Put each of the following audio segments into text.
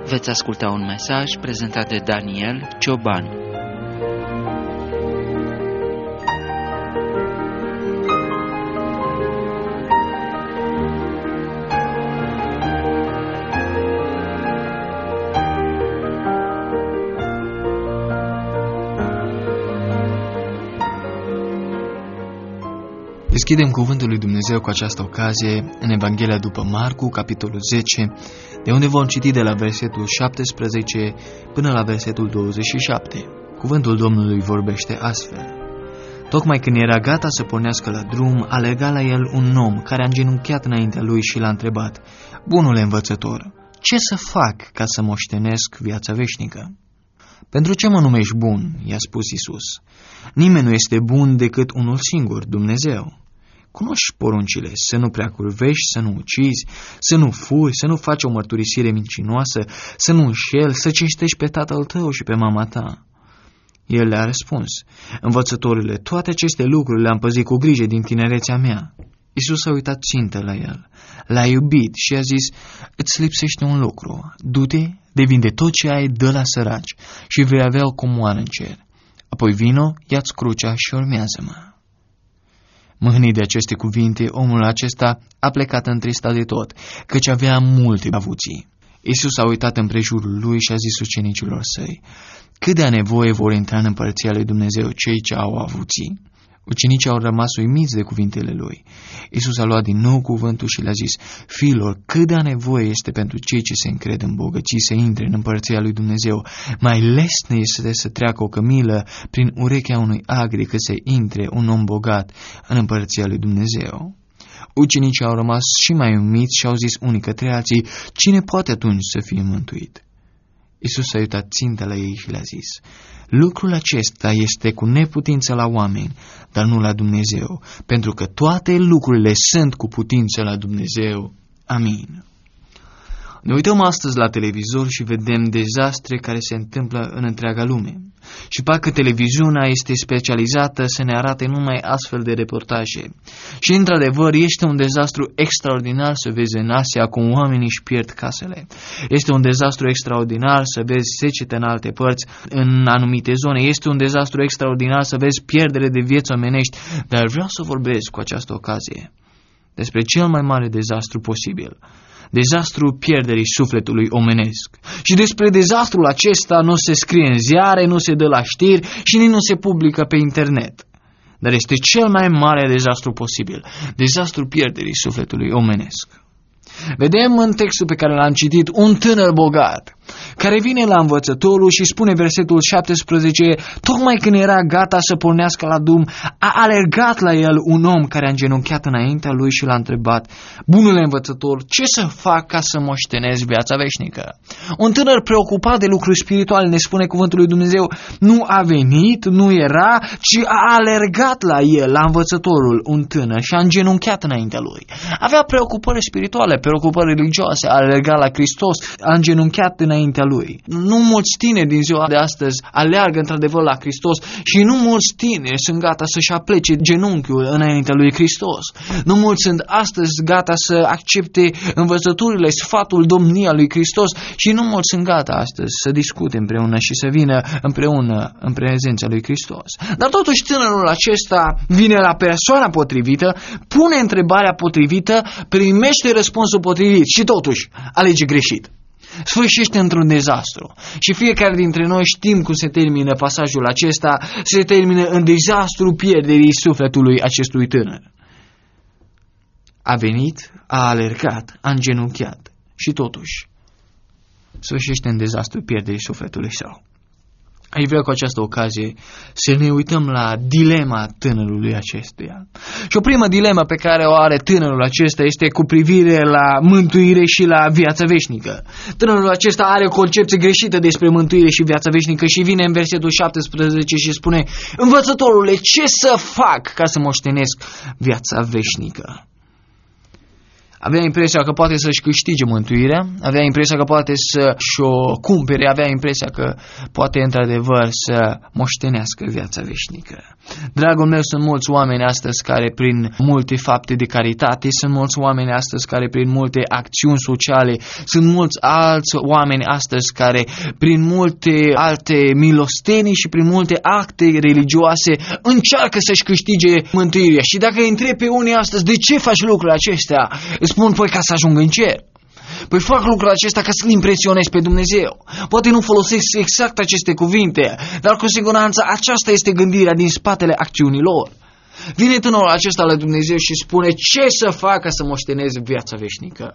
Veți asculta un mesaj prezentat de Daniel Cioban. Deschidem cuvântul lui Dumnezeu cu această ocazie în Evanghelia după Marcu, capitolul 10, de unde vom citi de la versetul 17 până la versetul 27. Cuvântul Domnului vorbește astfel. Tocmai când era gata să pornească la drum, alerga la el un om care a îngenunchiat înaintea lui și l-a întrebat: Bunule învățător, ce să fac ca să moștenesc viața veșnică? Pentru ce mă numești bun? I-a spus Iisus. Nimeni nu este bun decât unul singur, Dumnezeu. Cunoști poruncile: să nu prea curvești, să nu ucizi, să nu furi, să nu faci o mărturisire mincinoasă, să nu înșeli, să cinstești pe tatăl tău și pe mama ta. El le-a răspuns: Învățătorule, toate aceste lucruri le-am păzit cu grijă din tinerețea mea. Iisus a uitat țintă la el, l-a iubit și a zis: Îți lipsește un lucru, du-te, devinde tot ce ai, dă la săraci și vei avea o comoară în cer. Apoi vino, ia-ți crucea și urmează-mă. Mâhnit de aceste cuvinte, omul acesta a plecat întristat de tot, căci avea multe avuții. Iisus a uitat împrejurul lui și a zis ucenicilor săi: Cât de a nevoie vor intra în împărăția lui Dumnezeu cei ce au avuții? Ucenicii au rămas uimiți de cuvintele lui. Iisus a luat din nou cuvântul și le-a zis: Fiilor, cât de a nevoie este pentru cei ce se încred în bogății să intre în împărăția lui Dumnezeu. Mai lesne este să treacă o cămilă prin urechea unui agri decât să intre un om bogat în împărăția lui Dumnezeu. Ucenicii au rămas și mai uimiți și au zis unii către alții: Cine poate atunci să fie mântuit? Iisus a uitat ținta la ei și le-a zis: Lucrul acesta este cu neputință la oameni, dar nu la Dumnezeu, pentru că toate lucrurile sunt cu putință la Dumnezeu. Amin. Ne uităm astăzi la televizor și vedem dezastre care se întâmplă în întreaga lume. Și parcă televiziunea este specializată să ne arate numai astfel de reportaje. Și într-adevăr este un dezastru extraordinar să vezi în Asia cum oamenii își pierd casele. Este un dezastru extraordinar să vezi secetă în alte părți, în anumite zone. Este un dezastru extraordinar să vezi pierdere de vieți omenești. Dar vreau să vorbesc cu această ocazie despre cel mai mare dezastru posibil. Dezastru pierderii sufletului omenesc. Și despre dezastrul acesta nu se scrie în ziare, nu se dă la știri și nici nu se publică pe internet. Dar este cel mai mare dezastru posibil. Dezastru pierderii sufletului omenesc. Vedem în textul pe care l-am citit un tânăr bogat care vine la învățătorul și spune versetul 17: Tocmai când era gata să pornească la drum, a alergat la el un om care a îngenunchiat înaintea lui și l-a întrebat: Bunule învățător, ce să fac ca să moștenesc viața veșnică? Un tânăr preocupat de lucruri spirituale, ne spune cuvântul lui Dumnezeu, nu a venit, nu era, ci a alergat la el, la învățătorul, un tânăr, și a îngenunchiat înaintea lui. Avea preocupări spirituale, preocupări religioase, a alergat la Hristos, a îngenunchiat înaintea lui. Nu mulți tineri din ziua de astăzi aleargă într-adevăr la Hristos și nu mulți tineri sunt gata să-și aplece genunchiul înaintea lui Hristos. Nu mulți sunt astăzi gata să accepte învățăturile, sfatul domnia lui Hristos și nu mulți sunt gata astăzi să discute împreună și să vină împreună în prezența lui Hristos. Dar totuși tânărul acesta vine la persoana potrivită, pune întrebarea potrivită, primește răspunsul potrivit și totuși alege greșit. Sfârșește într-un dezastru. Și fiecare dintre noi știm cum se termină pasajul acesta. Se termină în dezastru pierderii sufletului acestui tânăr. A venit, a alergat, a îngenunchiat și totuși sfârșește în dezastru pierderii sufletului său. Aș vrea cu această ocazie să ne uităm la dilema tânărului acestuia. Și o primă dilemă pe care o are tânărul acesta este cu privire la mântuire și la viața veșnică. Tânărul acesta are o concepție greșită despre mântuire și viața veșnică și vine în versetul 17 și spune: Învățătorule, ce să fac ca să moștenesc viața veșnică? Avea impresia că poate să-și câștige mântuirea, avea impresia că poate să-și o cumpere, avea impresia că poate într-adevăr să moștenească viața veșnică. Dragul meu, sunt mulți oameni astăzi care prin multe fapte de caritate, sunt mulți oameni astăzi care prin multe acțiuni sociale, sunt mulți alți oameni astăzi care prin multe alte milostenii și prin multe acte religioase încearcă să-și câștige mântuirea. Și dacă îi întrebi pe unii astăzi, de ce faci lucrurile acestea? Îți spun, păi ca să ajung în cer. Păi fac lucrul acesta ca să-L impresionez pe Dumnezeu. Poate nu folosesc exact aceste cuvinte, dar cu siguranță aceasta este gândirea din spatele acțiunilor. Vine tânărul acesta la Dumnezeu și spune, ce să fac ca să moștenez viața veșnică?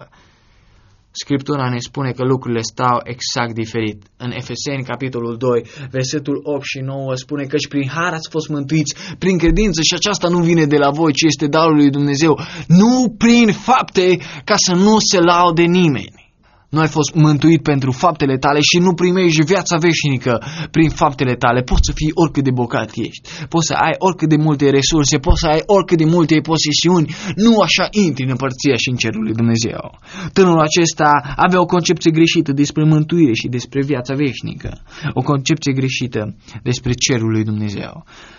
Scriptura ne spune că lucrurile stau exact diferit. În Efeseni, capitolul 2, versetul 8 și 9, spune că și prin har ați fost mântuiți, prin credință, și aceasta nu vine de la voi, ci este darul lui Dumnezeu, nu prin fapte, ca să nu se laude nimeni. Nu ai fost mântuit pentru faptele tale și nu primești viața veșnică prin faptele tale. Poți să fii oricât de bogat ești, poți să ai oricât de multe resurse, poți să ai oricât de multe posesiuni, nu așa intri în împărția și în cerul lui Dumnezeu. Tânărul acesta avea o concepție greșită despre mântuire și despre viața veșnică, o concepție greșită despre cerul lui Dumnezeu.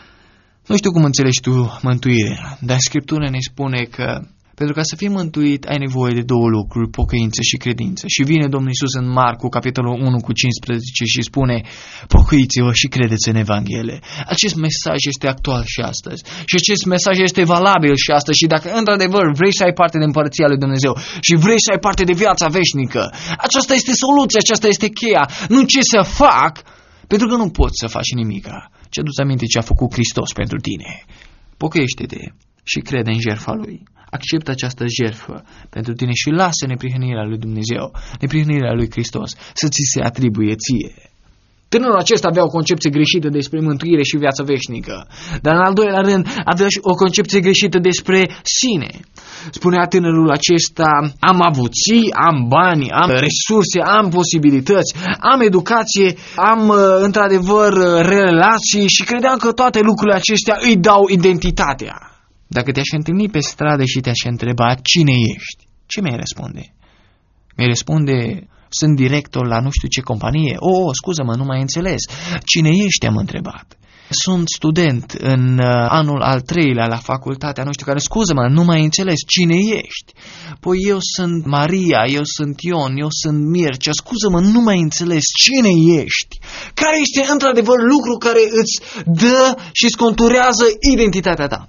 Nu știu cum înțelegi tu mântuirea, dar Scriptura ne spune că pentru ca să fii mântuit, ai nevoie de două lucruri, pocăință și credință. Și vine Domnul Iisus în Marcu, capitolul 1 cu 15 și spune, pocăiți-vă și credeți în Evanghelie. Acest mesaj este actual și astăzi. Și acest mesaj este valabil și astăzi. Și dacă într-adevăr vrei să ai parte de împărăția lui Dumnezeu și vrei să ai parte de viața veșnică, aceasta este soluția, aceasta este cheia. Nu ce să fac, pentru că nu poți să faci nimica. Ce aduți aminte ce a făcut Hristos pentru tine? Pocăiește-te și crede în jertfa Lui. Acceptă această jertfă pentru tine și lasă neprihănirea lui Dumnezeu, neprihănirea lui Hristos să ți se atribuie ție. Tânărul acesta avea o concepție greșită despre mântuire și viața veșnică, dar în al doilea rând avea și o concepție greșită despre sine. Spunea tânărul acesta, am avuții, am bani, am resurse, am posibilități, am educație, am într-adevăr relații și credeam că toate lucrurile acestea îi dau identitatea. Dacă te-aș întâlni pe stradă și te-aș întreba cine ești, ce mi-ai răspunde? Mi-ai răspunde, sunt director la nu știu ce companie. Scuză-mă, nu mai înțeles. Cine ești, am întrebat. Sunt student în anul al 3-lea la facultatea nu știu care. Scuză-mă, nu mai înțeles. Cine ești? Păi eu sunt Maria, eu sunt Ion, eu sunt Mircea. Scuză-mă, nu mai înțeles. Cine ești? Care este într-adevăr lucru care îți dă și îți conturează identitatea ta?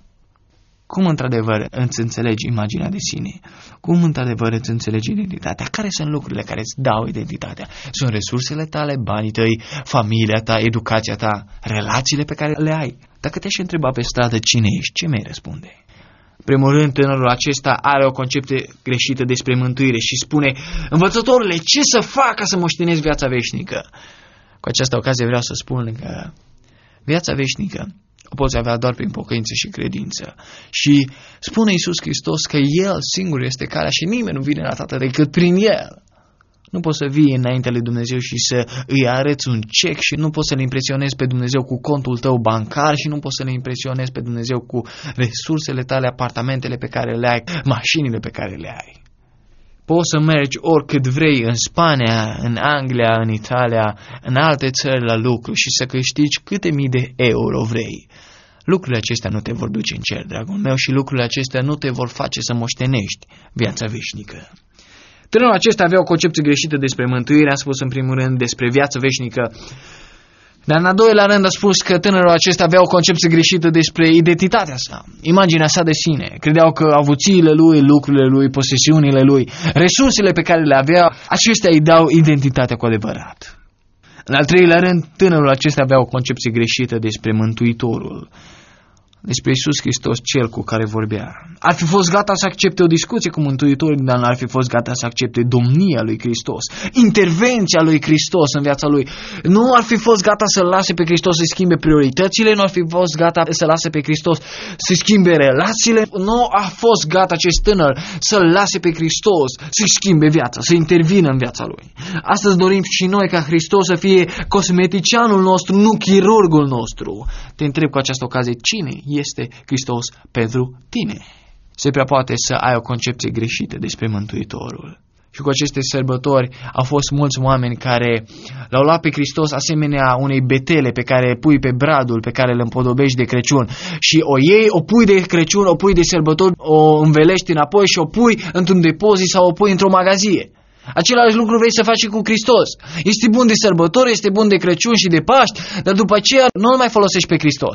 Cum într-adevăr îți înțelegi imaginea de sine? Cum într-adevăr îți înțelegi identitatea? Care sunt lucrurile care îți dau identitatea? Sunt resursele tale, banii tăi, familia ta, educația ta, relațiile pe care le ai? Dacă te-aș întreba pe stradă cine ești, ce mi-ai răspunde? În primul rând, tânărul acesta are o concepție greșită despre mântuire și spune, învățătorule, ce să fac ca să moștenesc viața veșnică? Cu această ocazie vreau să spun că viața veșnică o poți avea doar prin pocăință și credință. Și spune Iisus Hristos că El singur este calea și nimeni nu vine la Tatăl decât prin El. Nu poți să vii înainte lui Dumnezeu și să îi arăți un cec și nu poți să-L impresionezi pe Dumnezeu cu contul tău bancar și nu poți să-L impresionezi pe Dumnezeu cu resursele tale, apartamentele pe care le ai, mașinile pe care le ai. Poți să mergi oricât vrei în Spania, în Anglia, în Italia, în alte țări la lucru și să câștigi câte mii de euro vrei. Lucrurile acestea nu te vor duce în cer, dragul meu, și lucrurile acestea nu te vor face să moștenești viața veșnică. Tânărul acesta avea o concepție greșită despre mântuire, am spus în primul rând despre viața veșnică, dar în al doilea rând a spus că tânărul acesta avea o concepție greșită despre identitatea sa, imaginea sa de sine. Credeau că avuțiile lui, lucrurile lui, posesiunile lui, resursele pe care le avea, acestea îi dau identitatea cu adevărat. În al treilea rând, tânărul acesta avea o concepție greșită despre Mântuitorul, despre Iisus Hristos, Cel cu care vorbea. Ar fi fost gata să accepte o discuție cu Mântuitorul, dar n-ar fi fost gata să accepte domnia lui Hristos, intervenția lui Hristos în viața lui. Nu ar fi fost gata să lase pe Hristos să schimbe prioritățile, nu ar fi fost gata să lase pe Hristos să schimbe relațiile, nu a fost gata acest tânăr să lase pe Hristos să schimbe viața, să intervină în viața lui. Astăzi dorim și noi ca Hristos să fie cosmeticianul nostru, nu chirurgul nostru. Te întreb cu această ocazie, cine este Hristos pentru tine? se prea poate să ai o concepție greșită despre Mântuitorul. Și cu aceste sărbători au fost mulți oameni care l-au luat pe Hristos asemenea unei betele pe care pui pe bradul pe care îl împodobești de Crăciun. Și o iei, o pui de Crăciun, o pui de sărbători, o învelești înapoi și o pui într-un depozit sau o pui într-o magazie. Același lucru vrei să faci și cu Hristos. Este bun de sărbători, este bun de Crăciun și de Paști, dar după aceea nu-L mai folosești pe Hristos.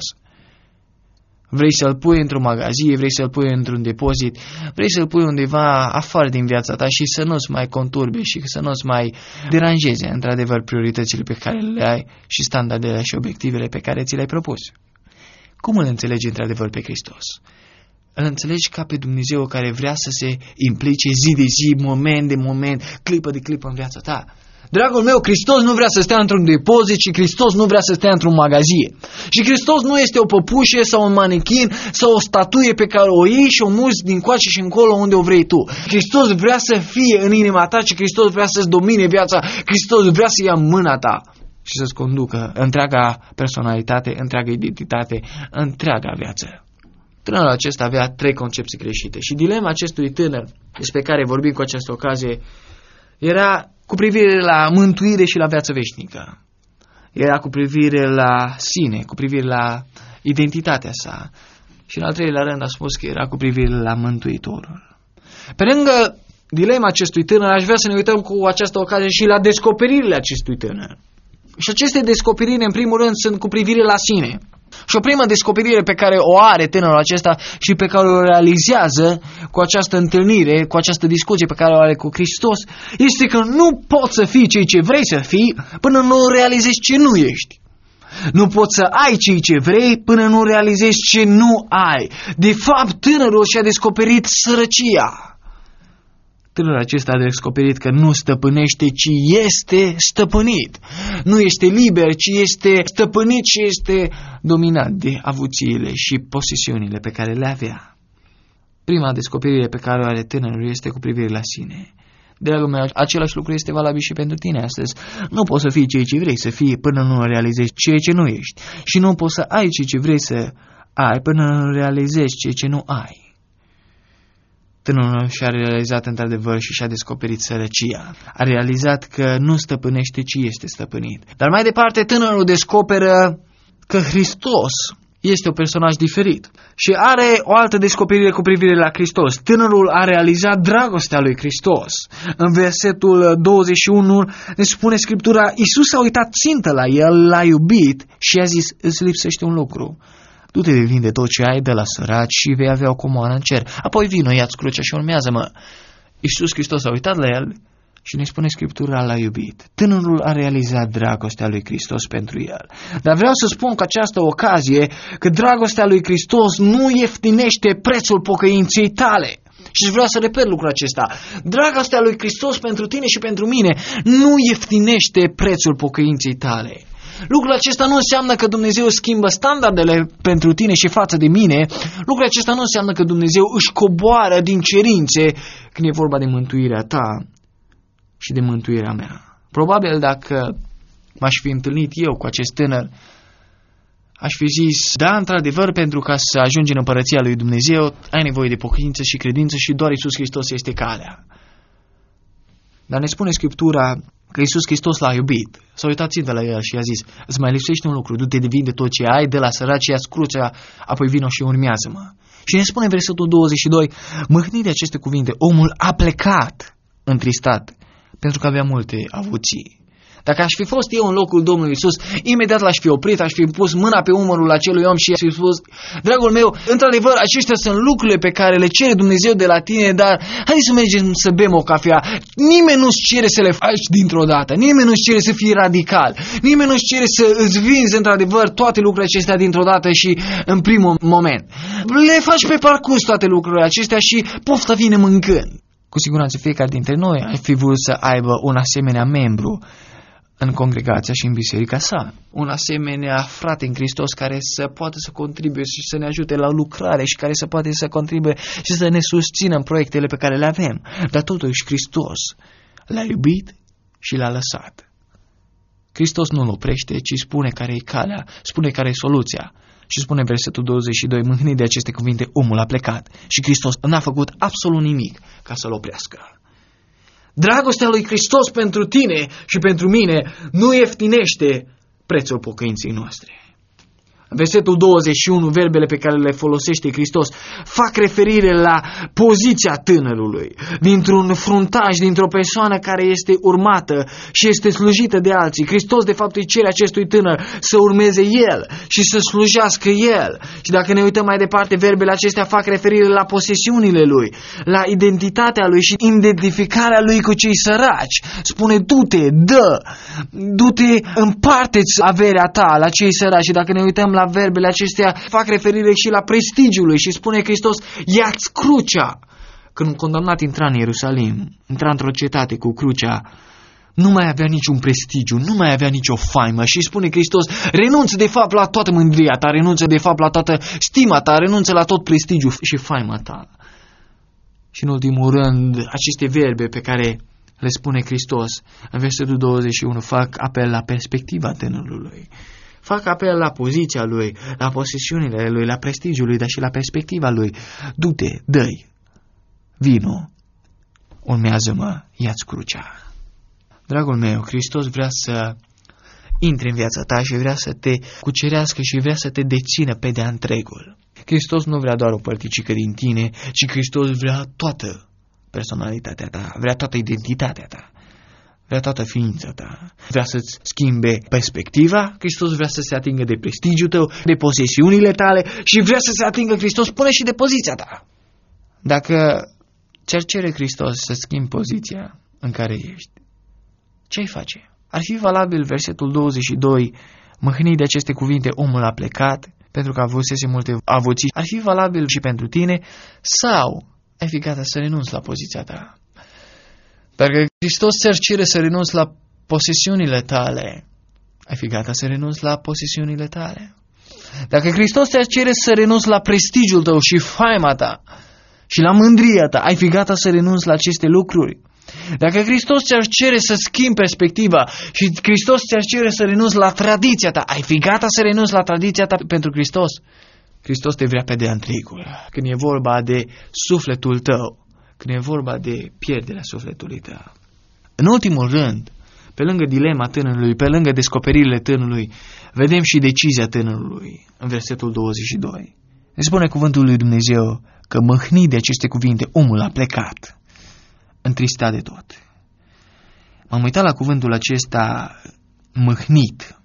Vrei să-L pui într-o magazie, vrei să-L pui într-un depozit, vrei să-L pui undeva afară din viața ta și să nu-ți mai conturbe și să nu-ți mai deranjeze, într-adevăr, prioritățile pe care le ai și standardele și obiectivele pe care ți le-ai propus. Cum îl înțelegi într-adevăr pe Hristos? Îl înțelegi ca pe Dumnezeu care vrea să se implice zi de zi, moment de moment, clipă de clipă în viața ta. Dragul meu, Hristos nu vrea să stea într-un depozit și Hristos nu vrea să stea într-un magazie. Și Hristos nu este o păpușă sau un manechin sau o statuie pe care o iei și o muți din coace și încolo unde o vrei tu. Hristos vrea să fie în inima ta și Hristos vrea să-ți domine viața. Hristos vrea să ia mâna ta și să-ți conducă întreaga personalitate, întreaga identitate, întreaga viață. Tânărul acesta avea 3 concepții greșite și dilema acestui tânăr despre care vorbim cu această ocazie era cu privire la mântuire și la viață veșnică. Era cu privire la sine, cu privire la identitatea sa. Și în al 3-lea rând a spus că era cu privire la Mântuitorul. Pe lângă dilema acestui tânăr, aș vrea să ne uităm cu această ocazie și la descoperirile acestui tânăr. Și aceste descoperiri, în primul rând, sunt cu privire la sine. Și o primă descoperire pe care o are tânărul acesta și pe care o realizează cu această întâlnire, cu această discuție pe care o are cu Hristos, este că nu poți să fii ceea ce vrei să fii până nu realizezi ce nu ești. Nu poți să ai ceea ce vrei până nu realizezi ce nu ai. De fapt, tânărul și-a descoperit sărăcia. Tânărul acesta a descoperit că nu stăpânește, ci este stăpânit. Nu este liber, ci este stăpânit și este dominat de avuțiile și posesiunile pe care le avea. Prima descoperire pe care o are tânărul este cu privire la sine. Dragul meu, același lucru este valabil și pentru tine astăzi. Nu poți să fii ceea ce vrei să fii până nu realizezi ceea ce nu ești. Și nu poți să ai ceea ce vrei să ai până nu realizezi ceea ce nu ai. Tânărul și-a realizat într-adevăr și și-a descoperit sărăcia. A realizat că nu stăpânește, ci este stăpânit. Dar mai departe, tânărul descoperă că Hristos este un personaj diferit. Și are o altă descoperire cu privire la Hristos. Tânărul a realizat dragostea lui Hristos. În versetul 21 ne spune Scriptura: Iisus a uitat țintă la el, l-a iubit și a zis: îți lipsește un lucru. Du-te, vinde tot ce ai, de la săraci și vei avea o comoară în cer. Apoi vino, ia-ți crucea și urmează-mă. Iisus Hristos a uitat la el și ne spune Scriptura: l-a iubit. Tânărul a realizat dragostea lui Hristos pentru el. Dar vreau să spun cu această ocazie că dragostea lui Hristos nu ieftinește prețul pocăinței tale. Și vreau să repet lucrul acesta. Dragostea lui Hristos pentru tine și pentru mine nu ieftinește prețul pocăinței tale. Lucrul acesta nu înseamnă că Dumnezeu schimbă standardele pentru tine și față de mine. Lucrul acesta nu înseamnă că Dumnezeu își coboară din cerințe când e vorba de mântuirea ta și de mântuirea mea. Probabil dacă m-aș fi întâlnit eu cu acest tânăr, aș fi zis: da, într-adevăr, pentru ca să ajungi în împărăția lui Dumnezeu, ai nevoie de pocăință și credință și doar Iisus Hristos este calea. Dar ne spune Scriptura că Iisus Hristos l-a iubit. S-a uitat țintă la el și i-a zis: îți mai lipsește un lucru, du-te, vinde tot ce ai, de la săraci, ia-ți crucea, apoi vino și urmează-mă. Și ne spune în versetul 22, mâhnit de aceste cuvinte, omul a plecat întristat, pentru că avea multe avuții. Dacă aș fi fost eu în locul Domnului Iisus, imediat l-aș fi oprit, aș fi pus mâna pe umărul acelui om și aș fi spus: dragul meu, într-adevăr, aceștia sunt lucrurile pe care le cere Dumnezeu de la tine, dar hai să mergem să bem o cafea. Nimeni nu-ți cere să le faci dintr-o dată, nimeni nu-ți cere să fii radical, nimeni nu-ți cere să îți vinzi într-adevăr toate lucrurile acestea dintr-o dată și în primul moment. Le faci pe parcurs toate lucrurile acestea și pofta vine mâncând. Cu siguranță fiecare dintre noi ar fi vrut să aibă un asemenea membru în congregația și în biserica sa. Un asemenea frate în Hristos care să poată să contribuie și să ne ajute la lucrare și care să poate să contribuie și să ne susțină în proiectele pe care le avem. Dar totuși Hristos l-a iubit și l-a lăsat. Hristos nu-l oprește, ci spune care e calea, spune care e soluția. Și spune versetul 22, mâhnit de aceste cuvinte, omul a plecat și Hristos n-a făcut absolut nimic ca să-l oprească. Dragostea lui Hristos pentru tine și pentru mine nu ieftinește prețul pocăinței noastre. Versetul 21, verbele pe care le folosește Hristos fac referire la poziția tânărului, dintr-un fruntaș, dintr-o persoană care este urmată și este slujită de alții. Hristos de fapt îi cere acestui tânăr să urmeze el și să slujească el. Și dacă ne uităm mai departe, verbele acestea fac referire la posesiunile lui, la identitatea lui și identificarea lui cu cei săraci. Spune, du-te, du-te, împarte-ți averea ta la cei săraci. Și dacă ne uităm la verbele acestea, fac referire și la prestigiul lui și spune Hristos, ia-ți crucea. Când un condamnat intra în Ierusalim, intra într-o cetate cu crucea, nu mai avea niciun prestigiu, nu mai avea nicio faimă și spune Hristos, renunță de fapt la toată mândria ta, renunță de fapt la toată stima ta, renunță la tot prestigiul și faima ta. Și în ultimul rând, aceste verbe pe care le spune Hristos în versetul 21 fac apel la perspectiva tânărului. Fac apel la poziția lui, la posesiunile lui, la prestigiul lui, dar și la perspectiva lui. Du-te, dă-i, vino, urmează-mă, ia-ți crucea. Dragul meu, Hristos vrea să intre în viața ta și vrea să te cucerească și vrea să te dețină pe de-a întregul. Hristos nu vrea doar o părticică din tine, ci Hristos vrea toată personalitatea ta, vrea toată identitatea ta. Vrea toată ființa ta. Vrea să-ți schimbe perspectiva. Hristos vrea să se atingă de prestigiul tău, de posesiunile tale și vrea să se atingă Hristos până și de poziția ta. Dacă ți-ar cere Hristos să schimbi poziția în care ești, ce-ai face? Ar fi valabil versetul 22, mâhnit de aceste cuvinte, omul a plecat pentru că avusese multe avuții. Ar fi valabil și pentru tine sau ai fi gata să renunți la poziția ta? Dacă Hristos ți-ar cere să renunți la posesiunile tale, ai fi gata să renunți la posesiunile tale? Dacă Hristos ți-ar cere să renunți la prestigiul tău și faima ta și la mândria ta, ai fi gata să renunți la aceste lucruri? Dacă Hristos ți-ar cere să schimbi perspectiva și Hristos ți-ar cere să renunți la tradiția ta, ai fi gata să renunți la tradiția ta pentru Hristos? Hristos te vrea pe de-a întregul. Când e vorba de sufletul tău, când e vorba de pierderea sufletului tău. În ultimul rând, pe lângă dilema tânărului, pe lângă descoperirile tânărului, vedem și decizia tânărului în versetul 22. Ne spune cuvântul lui Dumnezeu că mâhnit de aceste cuvinte, omul a plecat, întristat de tot. M-am uitat la cuvântul acesta mâhnit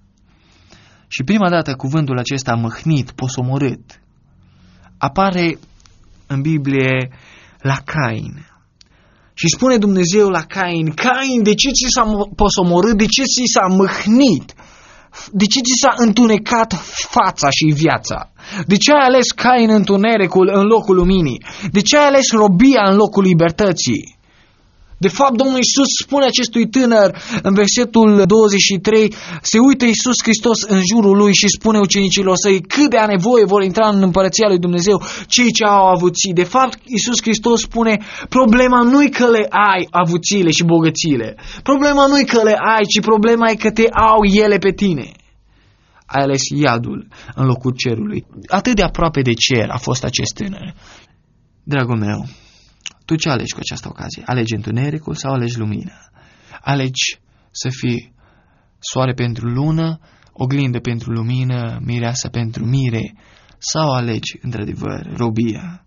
și prima dată cuvântul acesta mâhnit, posomorât, apare în Biblie la Cain. Și spune Dumnezeu la Cain, Cain, de ce ți s-a posomorât, de ce ți s-a mâhnit, de ce ți s-a întunecat fața și viața? De ce ai ales Cain întunericul în locul luminii? De ce ai ales robia în locul libertății? De fapt, Domnul Iisus spune acestui tânăr în versetul 23, se uită Iisus Hristos în jurul lui și spune ucenicilor săi cât de a nevoie vor intra în împărăția lui Dumnezeu cei ce au avuții. De fapt, Iisus Hristos spune, problema nu-i că le ai avuțiile și bogățiile. Problema nu-i că le ai, ci problema e că te au ele pe tine. Ai ales iadul în locul cerului. Atât de aproape de cer a fost acest tânăr. Dragul meu, tu ce alegi cu această ocazie? Alegi întunericul sau alegi lumina? Alegi să fii soare pentru lună, oglindă pentru lumină, mireasă pentru mire, sau alegi, într-adevăr, robia?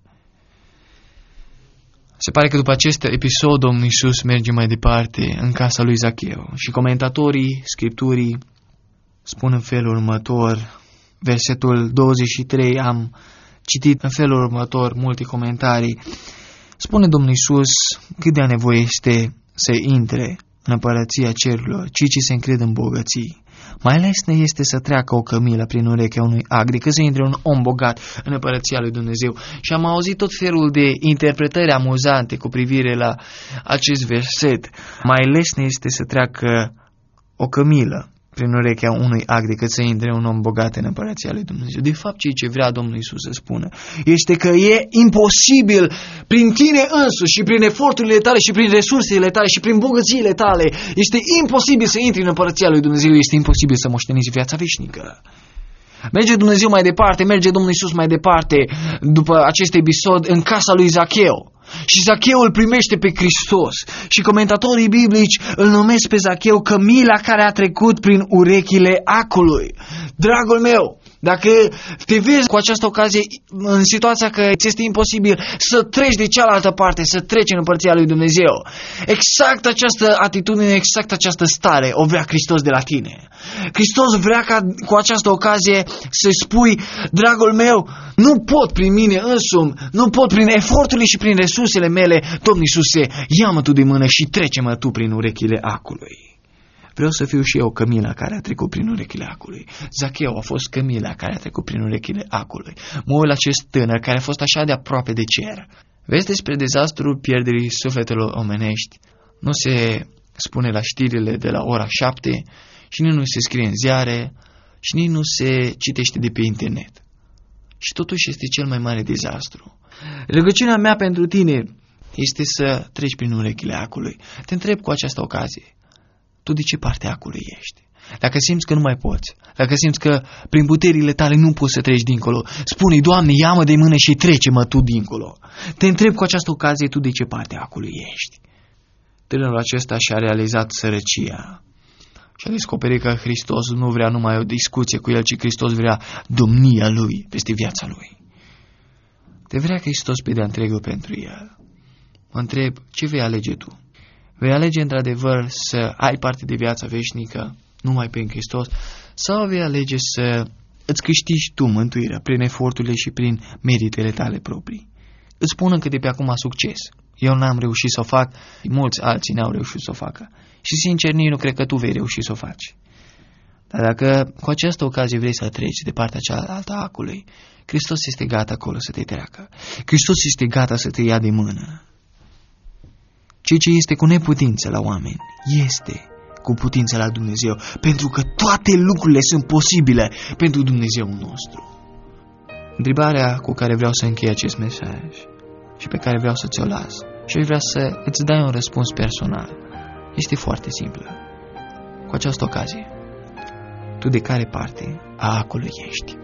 Se pare că după acest episod Domnul Iisus merge mai departe în casa lui Zacheu și comentatorii Scripturii spun în felul următor, versetul 23, am citit în felul următor multe comentarii. Spune Domnul Iisus cât de a nevoie este să intre în împărăția cerurilor, cei ce se încred în bogății. Mai ales ne este să treacă o cămilă prin urechea unui ag decât să intre un om bogat în împărăția lui Dumnezeu. Și am auzit tot felul de interpretări amuzante cu privire la acest verset. Mai lesne este să treacă o cămilă prin urechea unui ag decât să intre un om bogat în împărăția lui Dumnezeu. De fapt, ceea ce vrea Domnul Iisus să spună este că e imposibil prin tine însuși și prin eforturile tale și prin resursele tale și prin bogățiile tale, este imposibil să intri în împărăția lui Dumnezeu, este imposibil să moșteniți viața veșnică. Merge Dumnezeu mai departe, merge Domnul Iisus mai departe după acest episod în casa lui Zacheu. Și Zacheu îl primește pe Hristos. Și comentatorii biblici îl numesc pe Zacheu cămila care a trecut prin urechile acului. Dragul meu, dacă te vezi cu această ocazie în situația că ți este imposibil să treci de cealaltă parte, să treci în împărăția lui Dumnezeu, exact această atitudine, exact această stare o vrea Hristos de la tine. Hristos vrea ca cu această ocazie să-i spui, dragul meu, nu pot prin mine însumi, nu pot prin eforturile și prin resursele mele, Domnul Iisuse, ia-mă tu de mână și trece-mă tu prin urechile acului. Vreau să fiu și eu cămila care a trecut prin urechile acului. Zacheu a fost cămila care a trecut prin urechile acului. Mă uit la acest tânăr care a fost așa de aproape de cer. Vezi despre dezastrul pierderii sufletelor omenești. Nu se spune la știrile de la ora 7 și nici nu se scrie în ziare și nici nu se citește de pe internet. Și totuși este cel mai mare dezastru. Rugăciunea mea pentru tine este să treci prin urechile acului. Te întreb cu această ocazie. Tu de ce parte acului ești? Dacă simți că nu mai poți, dacă simți că prin puterile tale nu poți să treci dincolo, spune-i, Doamne, ia-mă de mână și trece-mă tu dincolo. Te întreb cu această ocazie, tu de ce parte acului ești? Tânărul acesta și-a realizat sărăcia și a descoperit că Hristos nu vrea numai o discuție cu el, ci Hristos vrea domnia lui peste viața lui. Te vrea Hristos pe de-a întregul pentru el. Mă întreb, ce vei alege tu? Vei alege într-adevăr să ai parte de viața veșnică numai prin Hristos sau vei alege să îți câștigi tu mântuirea prin eforturile și prin meritele tale proprii? Îți spun încă de pe acum succes. Eu n-am reușit să o fac, mulți alții n-au reușit să o facă. Și sincer, nici nu cred că tu vei reuși să o faci. Dar dacă cu această ocazie vrei să treci de partea cealaltă a acului, Hristos este gata acolo să te treacă. Hristos este gata să te ia de mână. Ceea ce este cu neputință la oameni, este cu putință la Dumnezeu, pentru că toate lucrurile sunt posibile pentru Dumnezeu nostru. Întrebarea cu care vreau să închei acest mesaj și pe care vreau să ți-o las și vreau să îți dai un răspuns personal este foarte simplă. Cu această ocazie, tu de care parte a acului ești?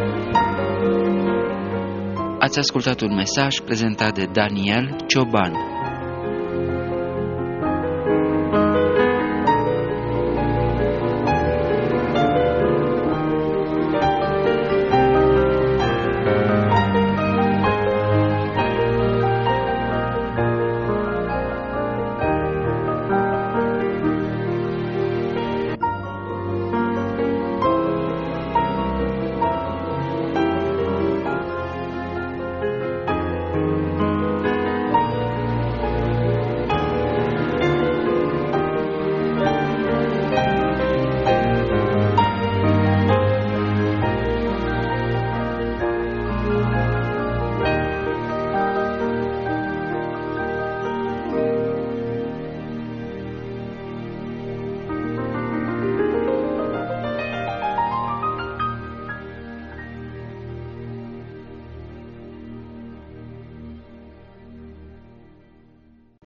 Ați ascultat un mesaj prezentat de Daniel Cioban.